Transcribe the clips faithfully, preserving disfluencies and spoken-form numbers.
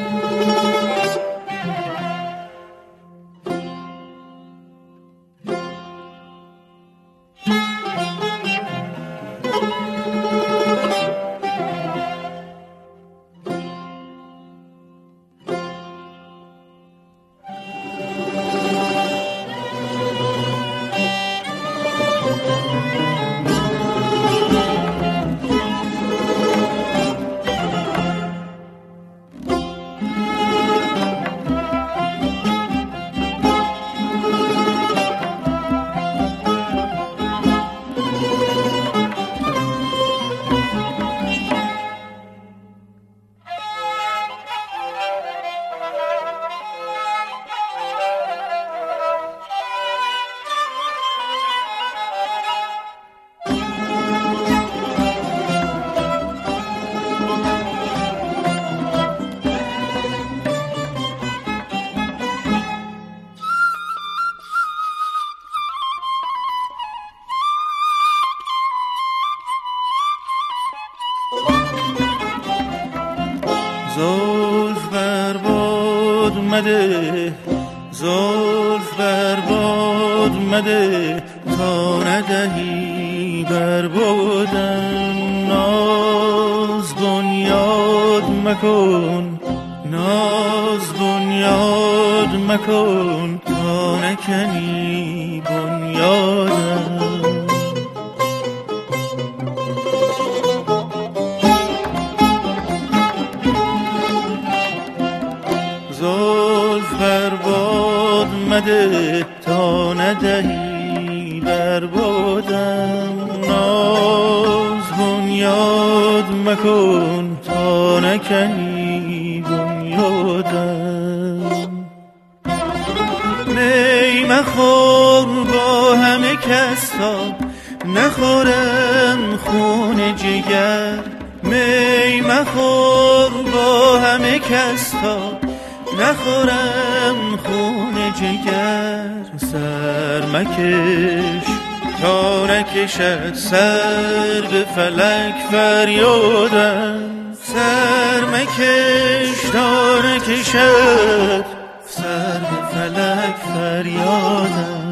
زلف بر باد مده، زلف بر باد مده، تا ندهی بر بادم. ناز بنیاد مکن، ناز بنیاد مکن، تا نکنی بنیادم. زلف بر باد مده، تا ندهی بر بادم. ناز بنیاد مکن، تا نکنی بنیادم. می مخور با همه کس تا نخورم خون جگر. می مخور با همه کس تا نخورم خون جگر. سر مکش تا نکشد سر به فلک فریادم. سر مکش تا نکشد سر به فلک فریادم.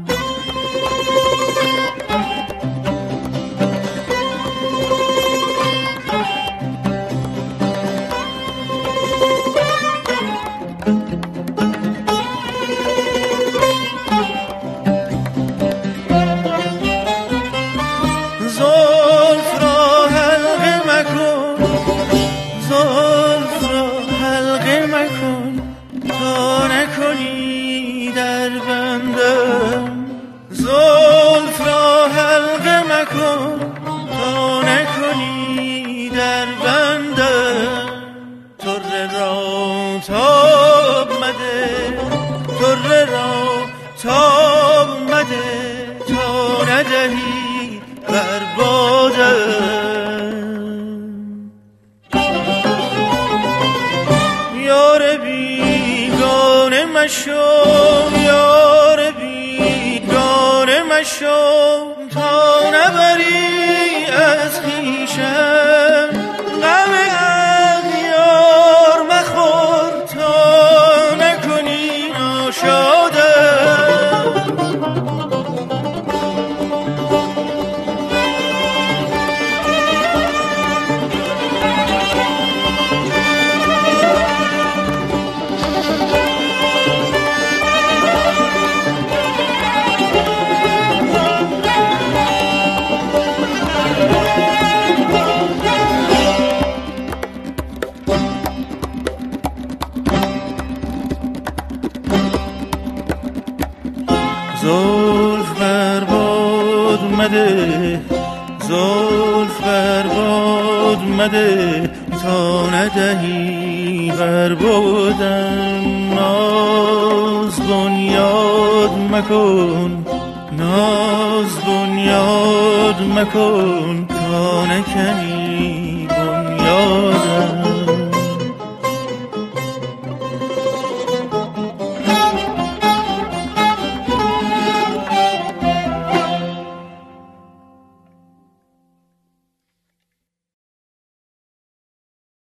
یار بیگانه مشو، تا نبری از خویشم غم اغیار مخور، تا نکنی ناشادم. زلف بر باد مده، زلف بر باد مده، تا ندهی بر بادم. ناز بنیاد مکن، ناز بنیاد مکن، تا نکنی بنیادم.